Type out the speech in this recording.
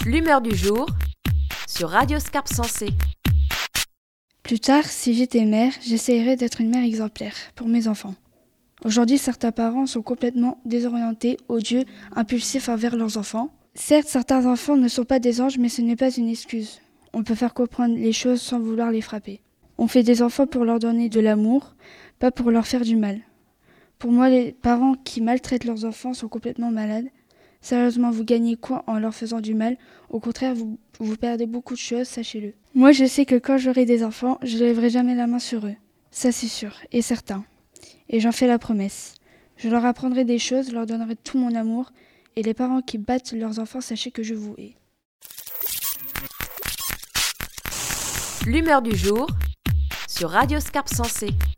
L'humeur du jour sur Radio Scarpe Sensée. Plus tard, si j'étais mère, j'essayerais d'être une mère exemplaire pour mes enfants. Aujourd'hui, certains parents sont complètement désorientés, odieux, impulsifs envers leurs enfants. Certes, certains enfants ne sont pas des anges, mais ce n'est pas une excuse. On peut faire comprendre les choses sans vouloir les frapper. On fait des enfants pour leur donner de l'amour, pas pour leur faire du mal. Pour moi, les parents qui maltraitent leurs enfants sont complètement malades. Sérieusement, vous gagnez quoi en leur faisant du mal? Au contraire, vous perdez beaucoup de choses, sachez-le. Moi, je sais que quand j'aurai des enfants, je ne lèverai jamais la main sur eux. Ça, c'est sûr et certain. Et j'en fais la promesse. Je leur apprendrai des choses, leur donnerai tout mon amour. Et les parents qui battent leurs enfants, sachez que je vous hais. L'humeur du jour sur Radio Scarpe Sensée.